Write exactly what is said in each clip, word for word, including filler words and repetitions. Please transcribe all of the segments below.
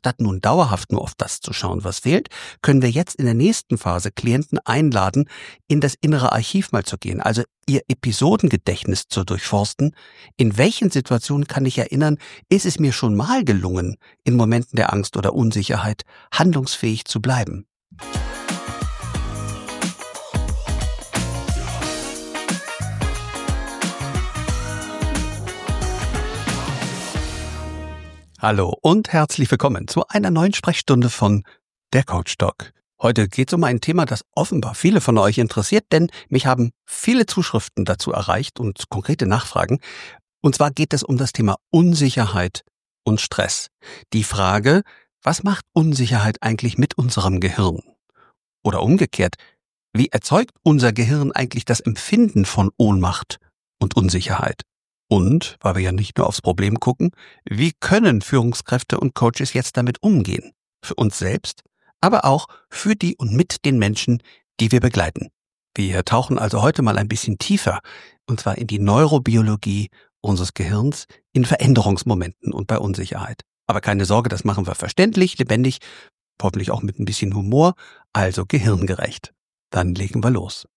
statt nun dauerhaft nur auf das zu schauen, was fehlt, können wir jetzt in der nächsten Phase Klienten einladen, in das innere Archiv mal zu gehen, also ihr Episodengedächtnis zu durchforsten. In welchen Situationen kann ich erinnern, ist es mir schon mal gelungen, in Momenten der Angst oder Unsicherheit handlungsfähig zu bleiben? Hallo und herzlich willkommen zu einer neuen Sprechstunde von der Coach Doc. Heute geht es um ein Thema, das offenbar viele von euch interessiert, denn mich haben viele Zuschriften dazu erreicht und konkrete Nachfragen. Und zwar geht es um das Thema Unsicherheit und Stress. Die Frage, was macht Unsicherheit eigentlich mit unserem Gehirn? Oder umgekehrt, wie erzeugt unser Gehirn eigentlich das Empfinden von Ohnmacht und Unsicherheit? Und, weil wir ja nicht nur aufs Problem gucken, wie können Führungskräfte und Coaches jetzt damit umgehen? Für uns selbst, aber auch für die und mit den Menschen, die wir begleiten. Wir tauchen also heute mal ein bisschen tiefer, und zwar in die Neurobiologie unseres Gehirns, in Veränderungsmomenten und bei Unsicherheit. Aber keine Sorge, das machen wir verständlich, lebendig, hoffentlich auch mit ein bisschen Humor, also gehirngerecht. Dann legen wir los.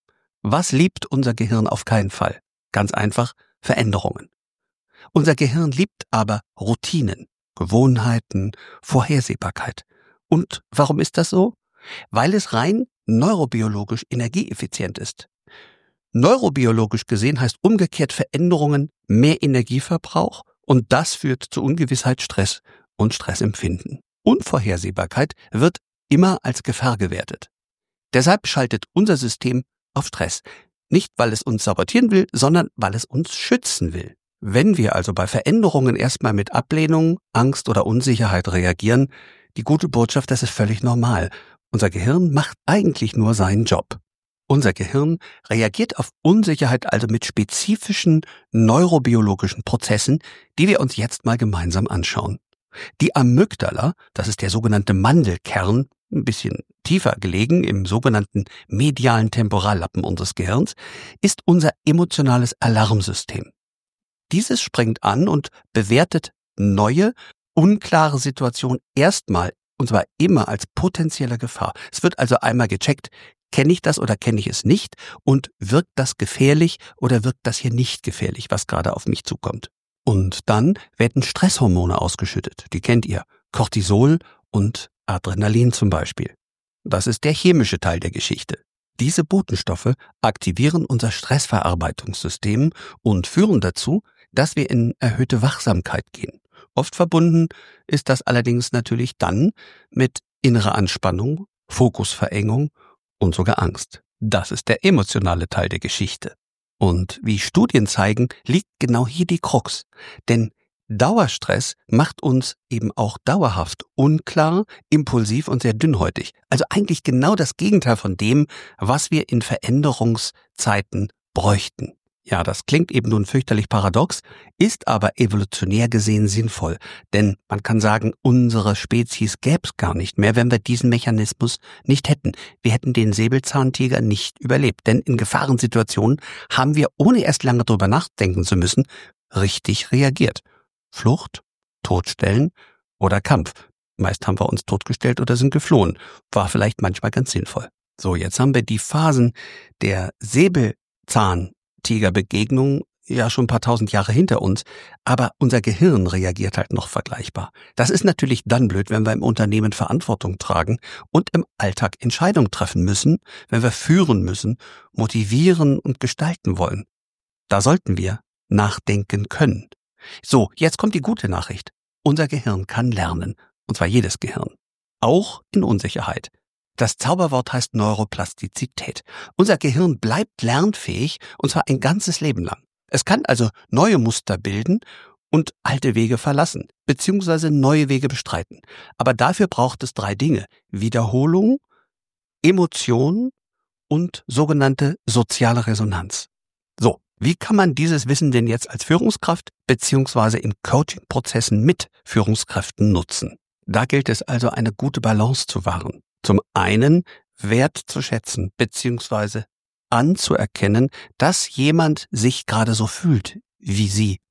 Was liebt unser Gehirn auf keinen Fall? Ganz einfach, Veränderungen. Unser Gehirn liebt aber Routinen, Gewohnheiten, Vorhersehbarkeit. Und warum ist das so? Weil es rein neurobiologisch energieeffizient ist. Neurobiologisch gesehen heißt umgekehrt Veränderungen mehr Energieverbrauch und das führt zu Ungewissheit, Stress und Stressempfinden. Unvorhersehbarkeit wird immer als Gefahr gewertet. Deshalb schaltet unser System auf Stress. Nicht, weil es uns sabotieren will, sondern weil es uns schützen will. Wenn wir also bei Veränderungen erstmal mit Ablehnung, Angst oder Unsicherheit reagieren, die gute Botschaft, das ist völlig normal. Unser Gehirn macht eigentlich nur seinen Job. Unser Gehirn reagiert auf Unsicherheit also mit spezifischen neurobiologischen Prozessen, die wir uns jetzt mal gemeinsam anschauen. Die Amygdala, das ist der sogenannte Mandelkern, ein bisschen tiefer gelegen im sogenannten medialen Temporallappen unseres Gehirns, ist unser emotionales Alarmsystem. Dieses springt an und bewertet neue, unklare Situationen erstmal, und zwar immer als potenzielle Gefahr. Es wird also einmal gecheckt, kenne ich das oder kenne ich es nicht und wirkt das gefährlich oder wirkt das hier nicht gefährlich, was gerade auf mich zukommt. Und dann werden Stresshormone ausgeschüttet, die kennt ihr, Cortisol und Adrenalin zum Beispiel. Das ist der chemische Teil der Geschichte. Diese Botenstoffe aktivieren unser Stressverarbeitungssystem und führen dazu, dass wir in erhöhte Wachsamkeit gehen. Oft verbunden ist das allerdings natürlich dann mit innerer Anspannung, Fokusverengung und sogar Angst. Das ist der emotionale Teil der Geschichte. Und wie Studien zeigen, liegt genau hier die Krux. Denn Dauerstress macht uns eben auch dauerhaft unklar, impulsiv und sehr dünnhäutig. Also eigentlich genau das Gegenteil von dem, was wir in Veränderungszeiten bräuchten. Ja, das klingt eben nun fürchterlich paradox, ist aber evolutionär gesehen sinnvoll. Denn man kann sagen, unsere Spezies gäbe es gar nicht mehr, wenn wir diesen Mechanismus nicht hätten. Wir hätten den Säbelzahntiger nicht überlebt. Denn in Gefahrensituationen haben wir, ohne erst lange drüber nachdenken zu müssen, richtig reagiert. Flucht, Todstellen oder Kampf. Meist haben wir uns totgestellt oder sind geflohen. War vielleicht manchmal ganz sinnvoll. So, jetzt haben wir die Phasen der Säbelzahntigerbegegnung ja schon ein paar tausend Jahre hinter uns, aber unser Gehirn reagiert halt noch vergleichbar. Das ist natürlich dann blöd, wenn wir im Unternehmen Verantwortung tragen und im Alltag Entscheidungen treffen müssen, wenn wir führen müssen, motivieren und gestalten wollen. Da sollten wir nachdenken können. So, jetzt kommt die gute Nachricht. Unser Gehirn kann lernen, und zwar jedes Gehirn, auch in Unsicherheit. Das Zauberwort heißt Neuroplastizität. Unser Gehirn bleibt lernfähig, und zwar ein ganzes Leben lang. Es kann also neue Muster bilden und alte Wege verlassen, beziehungsweise neue Wege bestreiten. Aber dafür braucht es drei Dinge: Wiederholung, Emotion und sogenannte soziale Resonanz. So. Wie kann man dieses Wissen denn jetzt als Führungskraft beziehungsweise in Coaching-Prozessen mit Führungskräften nutzen? Da gilt es also, eine gute Balance zu wahren. Zum einen Wert zu schätzen beziehungsweise anzuerkennen, dass jemand sich gerade so fühlt wie Sie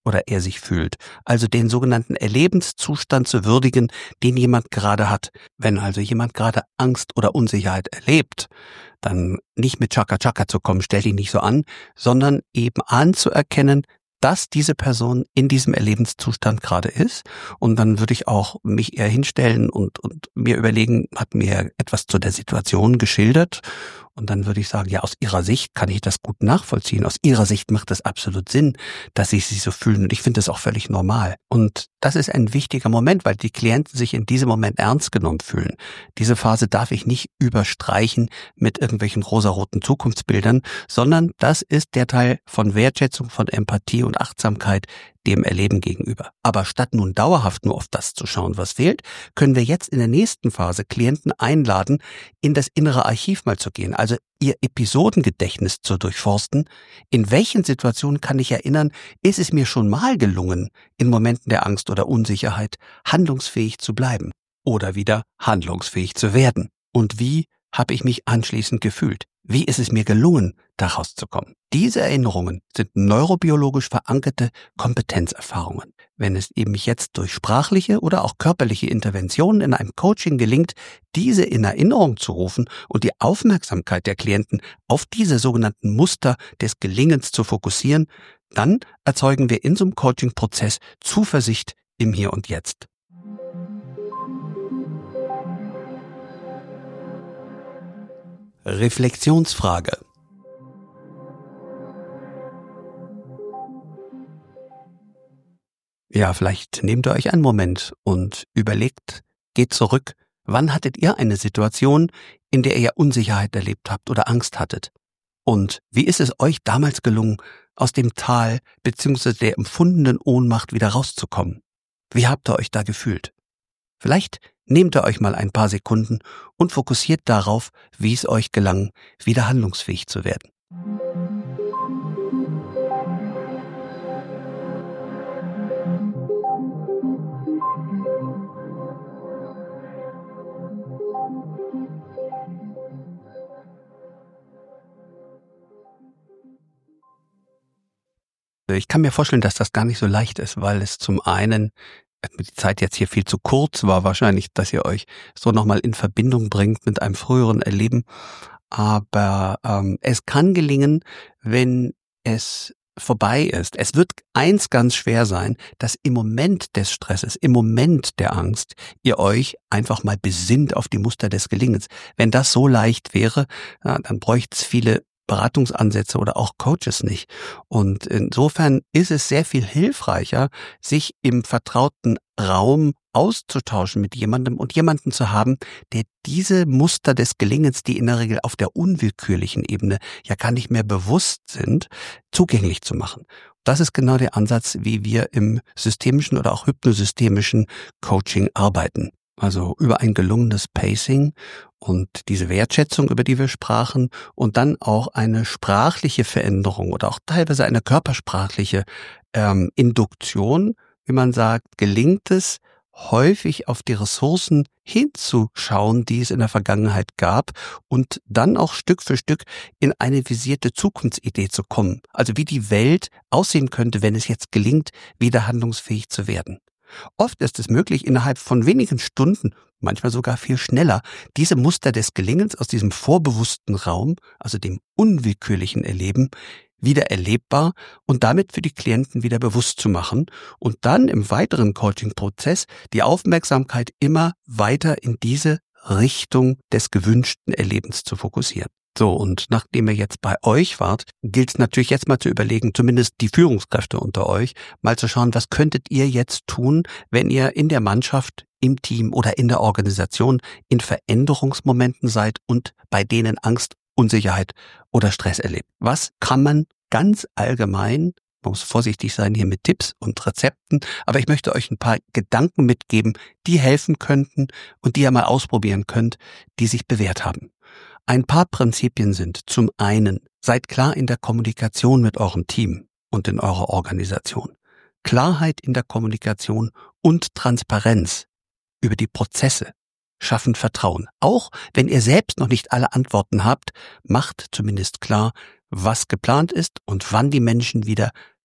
oder er sich fühlt, also den sogenannten Erlebenszustand zu würdigen, den jemand gerade hat. Wenn also jemand gerade Angst oder Unsicherheit erlebt, dann nicht mit Chaka Chaka zu kommen, stell dich nicht so an, sondern eben anzuerkennen, dass diese Person in diesem Erlebenszustand gerade ist. Und dann würde ich auch mich eher hinstellen und, und mir überlegen, hat mir etwas zu der Situation geschildert. Und dann würde ich sagen, ja, aus Ihrer Sicht kann ich das gut nachvollziehen. Aus Ihrer Sicht macht es absolut Sinn, dass Sie sich so fühlen. Und ich finde das auch völlig normal. Und das ist ein wichtiger Moment, weil die Klienten sich in diesem Moment ernst genommen fühlen. Diese Phase darf ich nicht überstreichen mit irgendwelchen rosaroten Zukunftsbildern, sondern das ist der Teil von Wertschätzung, von Empathie und Achtsamkeit dem Erleben gegenüber. Aber statt nun dauerhaft nur auf das zu schauen, was fehlt, können wir jetzt in der nächsten Phase Klienten einladen, in das innere Archiv mal zu gehen, also ihr Episodengedächtnis zu durchforsten. In welchen Situationen kann ich erinnern, ist es mir schon mal gelungen, in Momenten der Angst oder Unsicherheit handlungsfähig zu bleiben oder wieder handlungsfähig zu werden? Und wie habe ich mich anschließend gefühlt? Wie ist es mir gelungen, da rauszukommen? Diese Erinnerungen sind neurobiologisch verankerte Kompetenzerfahrungen. Wenn es eben jetzt durch sprachliche oder auch körperliche Interventionen in einem Coaching gelingt, diese in Erinnerung zu rufen und die Aufmerksamkeit der Klienten auf diese sogenannten Muster des Gelingens zu fokussieren, dann erzeugen wir in so einem Coaching-Prozess Zuversicht im Hier und Jetzt. Reflexionsfrage. Ja, vielleicht nehmt ihr euch einen Moment und überlegt, geht zurück, wann hattet ihr eine Situation, in der ihr Unsicherheit erlebt habt oder Angst hattet? Und wie ist es euch damals gelungen, aus dem Tal bzw. der empfundenen Ohnmacht wieder rauszukommen? Wie habt ihr euch da gefühlt? Vielleicht nehmt ihr euch mal ein paar Sekunden und fokussiert darauf, wie es euch gelang, wieder handlungsfähig zu werden. Ich kann mir vorstellen, dass das gar nicht so leicht ist, weil es zum einen die Zeit jetzt hier viel zu kurz war, wahrscheinlich, dass ihr euch so nochmal in Verbindung bringt mit einem früheren Erleben. Aber ähm, es kann gelingen, wenn es vorbei ist. Es wird eins ganz schwer sein, dass im Moment des Stresses, im Moment der Angst, ihr euch einfach mal besinnt auf die Muster des Gelingens. Wenn das so leicht wäre, ja, dann bräuchte es viele Beratungsansätze oder auch Coaches nicht. Und insofern ist es sehr viel hilfreicher, sich im vertrauten Raum auszutauschen mit jemandem und jemanden zu haben, der diese Muster des Gelingens, die in der Regel auf der unwillkürlichen Ebene ja gar nicht mehr bewusst sind, zugänglich zu machen. Das ist genau der Ansatz, wie wir im systemischen oder auch hypnosystemischen Coaching arbeiten. Also über ein gelungenes Pacing und diese Wertschätzung, über die wir sprachen, und dann auch eine sprachliche Veränderung oder auch teilweise eine körpersprachliche ähm, Induktion, wie man sagt, gelingt es, häufig auf die Ressourcen hinzuschauen, die es in der Vergangenheit gab, und dann auch Stück für Stück in eine visierte Zukunftsidee zu kommen. Also wie die Welt aussehen könnte, wenn es jetzt gelingt, wieder handlungsfähig zu werden. Oft ist es möglich, innerhalb von wenigen Stunden, manchmal sogar viel schneller, diese Muster des Gelingens aus diesem vorbewussten Raum, also dem unwillkürlichen Erleben, wieder erlebbar und damit für die Klienten wieder bewusst zu machen und dann im weiteren Coaching-Prozess die Aufmerksamkeit immer weiter in diese Richtung des gewünschten Erlebens zu fokussieren. So, und nachdem ihr jetzt bei euch wart, gilt es natürlich jetzt mal zu überlegen, zumindest die Führungskräfte unter euch, mal zu schauen, was könntet ihr jetzt tun, wenn ihr in der Mannschaft, im Team oder in der Organisation in Veränderungsmomenten seid und bei denen Angst, Unsicherheit oder Stress erlebt. Was kann man ganz allgemein, man muss vorsichtig sein hier mit Tipps und Rezepten, aber ich möchte euch ein paar Gedanken mitgeben, die helfen könnten und die ihr mal ausprobieren könnt, die sich bewährt haben. Ein paar Prinzipien sind: zum einen, seid klar in der Kommunikation mit eurem Team und in eurer Organisation. Klarheit in der Kommunikation und Transparenz über die Prozesse schaffen Vertrauen. Auch wenn ihr selbst noch nicht alle Antworten habt, macht zumindest klar, was geplant ist und wann die Menschen wieder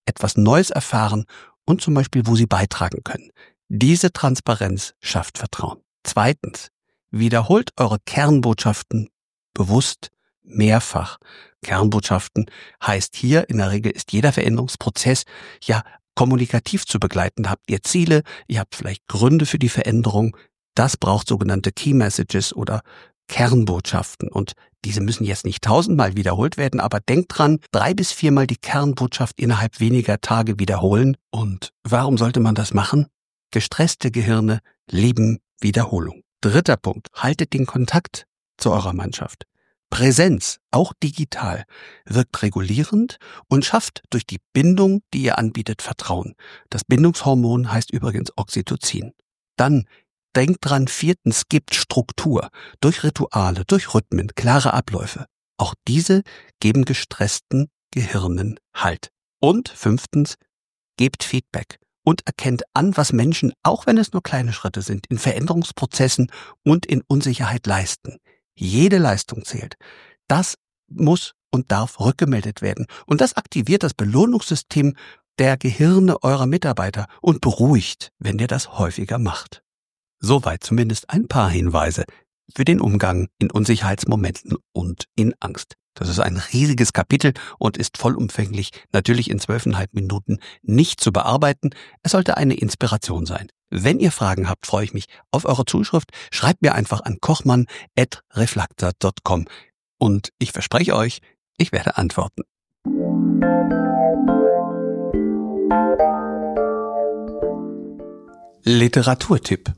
etwas Neues erfahren und zum Beispiel, wo sie beitragen können. Diese Transparenz schafft Vertrauen. Zweitens, wiederholt eure Kernbotschaften bewusst mehrfach. Kernbotschaften heißt hier, in der Regel ist jeder Veränderungsprozess ja kommunikativ zu begleiten. Habt ihr Ziele, ihr habt vielleicht Gründe für die Veränderung. Das braucht sogenannte Key Messages oder Kernbotschaften. Und diese müssen jetzt nicht tausendmal wiederholt werden, aber denkt dran, drei bis viermal die Kernbotschaft innerhalb weniger Tage wiederholen. Und warum sollte man das machen? Gestresste Gehirne lieben Wiederholung. Dritter Punkt, haltet den Kontakt zu eurer Mannschaft. Präsenz, auch digital, wirkt regulierend und schafft durch die Bindung, die ihr anbietet, Vertrauen. Das Bindungshormon heißt übrigens Oxytocin. Dann denkt dran, viertens, gebt Struktur durch Rituale, durch Rhythmen, klare Abläufe. Auch diese geben gestressten Gehirnen Halt. Und fünftens, gebt Feedback und erkennt an, was Menschen, auch wenn es nur kleine Schritte sind, in Veränderungsprozessen und in Unsicherheit leisten. Jede Leistung zählt. Das muss und darf rückgemeldet werden. Und das aktiviert das Belohnungssystem der Gehirne eurer Mitarbeiter und beruhigt, wenn ihr das häufiger macht. Soweit zumindest ein paar Hinweise für den Umgang in Unsicherheitsmomenten und in Angst. Das ist ein riesiges Kapitel und ist vollumfänglich, natürlich in zwölfeinhalb Minuten nicht zu bearbeiten. Es sollte eine Inspiration sein. Wenn ihr Fragen habt, freue ich mich auf eure Zuschrift. Schreibt mir einfach an kochmann at reflactor punkt com und ich verspreche euch, ich werde antworten. Literaturtipp.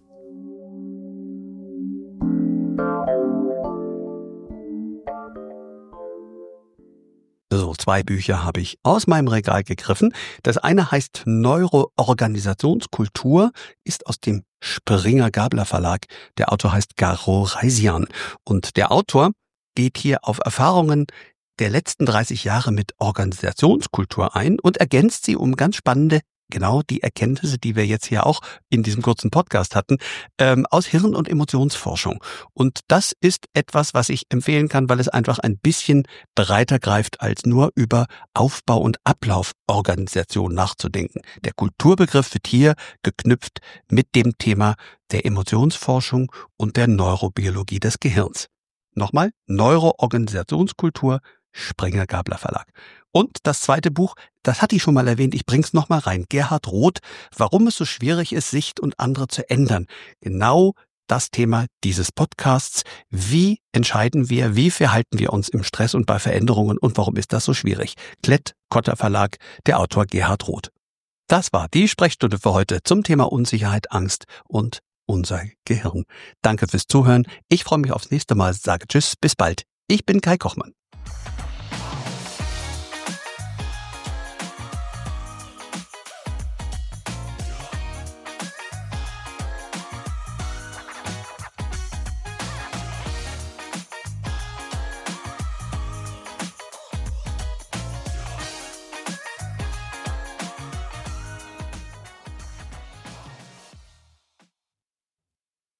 So, zwei Bücher habe ich aus meinem Regal gegriffen. Das eine heißt Neuroorganisationskultur, ist aus dem Springer-Gabler Verlag. Der Autor heißt Garo Reisian. Und der Autor geht hier auf Erfahrungen der letzten dreißig Jahre mit Organisationskultur ein und ergänzt sie um ganz spannende, genau die Erkenntnisse, die wir jetzt hier auch in diesem kurzen Podcast hatten, ähm, aus Hirn- und Emotionsforschung. Und das ist etwas, was ich empfehlen kann, weil es einfach ein bisschen breiter greift, als nur über Aufbau- und Ablauforganisation nachzudenken. Der Kulturbegriff wird hier geknüpft mit dem Thema der Emotionsforschung und der Neurobiologie des Gehirns. Nochmal, Neuroorganisationskultur, Springer-Gabler Verlag. Und das zweite Buch, das hatte ich schon mal erwähnt, ich bring's noch mal rein. Gerhard Roth, warum es so schwierig ist, Sicht und andere zu ändern. Genau das Thema dieses Podcasts. Wie entscheiden wir, wie verhalten wir uns im Stress und bei Veränderungen und warum ist das so schwierig? Klett-Cotta Verlag, der Autor Gerhard Roth. Das war die Sprechstunde für heute zum Thema Unsicherheit, Angst und unser Gehirn. Danke fürs Zuhören. Ich freue mich aufs nächste Mal. Sage Tschüss, bis bald. Ich bin Kai Kochmann.